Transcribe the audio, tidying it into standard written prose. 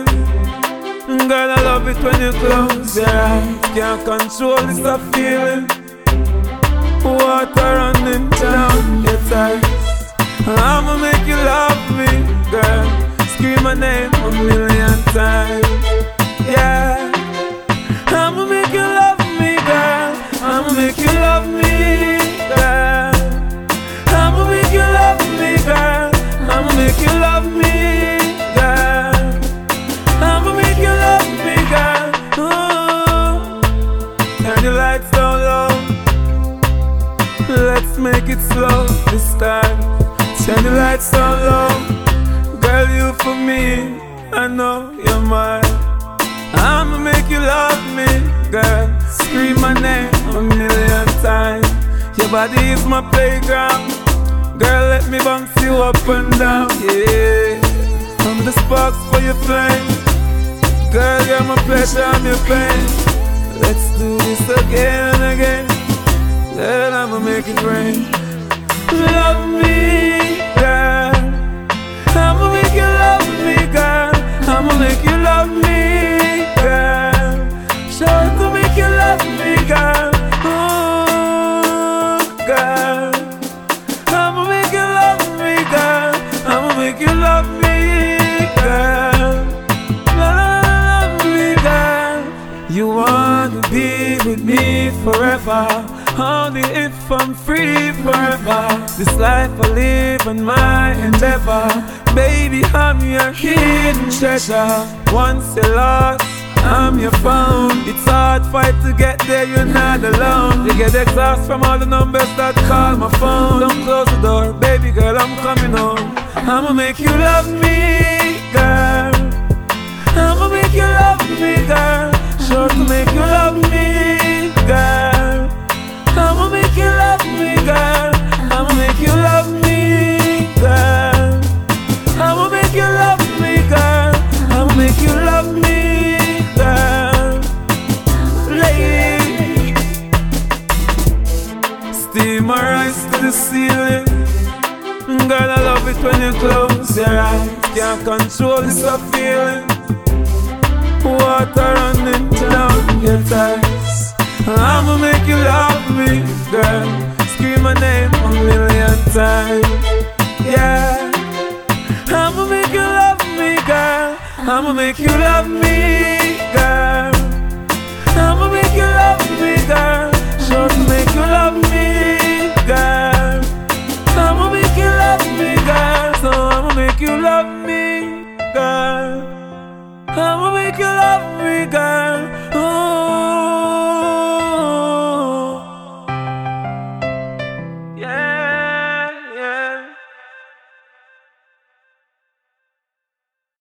Girl, I love it when you close your eyes. Can't control this feeling. Water running down your thighs. I'ma make you love me, girl. Scream my name 1,000,000 times. Yeah. I'ma make you love me, girl. I'ma make you love me, girl. I'ma make you love me, girl. I'ma make you love me, girl. I'ma make you love me, girl. Ooh. Turn the lights down low. Let's make it slow this time. Turn the lights down low. Girl, you for me, I know you're mine. I'ma make you love me, girl. Scream my name 1,000,000 times. Your body is my playground. Girl, let me bounce you up and down, yeah. I'm the sparks for your flame. Girl, you're my pleasure, I'm your pain. Let's do this again and again. Girl, I'ma make it rain. Love me, girl. I'ma make you love me, girl. I'ma make you love me, girl. Sure to make you love me, girl. Ooh, girl. I'ma make you love me, girl. I'ma make you love me, girl. Love me, girl. You wanna be with me forever. Only if I'm free forever. This life I live and my endeavor. Baby, I'm your hidden treasure. Once you're lost, I'm your phone. It's hard fight to get there, you're not alone. You get exhausted from all the numbers that call my phone. Don't close the door, baby girl, I'm coming home. I'ma make you love me, girl. I'ma make you love me, girl. Sure to make you love me, girl. I'ma make you love me, girl. I'ma make you love me, girl. I'ma make you love me, girl. I'ma make you love me, girl. Lady, steam my rise to the ceiling. Girl, I love it when you close your eyes. Can't control this feeling. Water running down your thighs. I'ma make you love me, girl. Scream my name 1,000,000 times. Yeah. I'ma make you love me, girl. I'ma make you love me, girl. I'ma make you love me, girl. Sure to make you love me, girl. I'ma make you love me, girl. So I'ma make you love me, girl. I'ma make you love me, girl.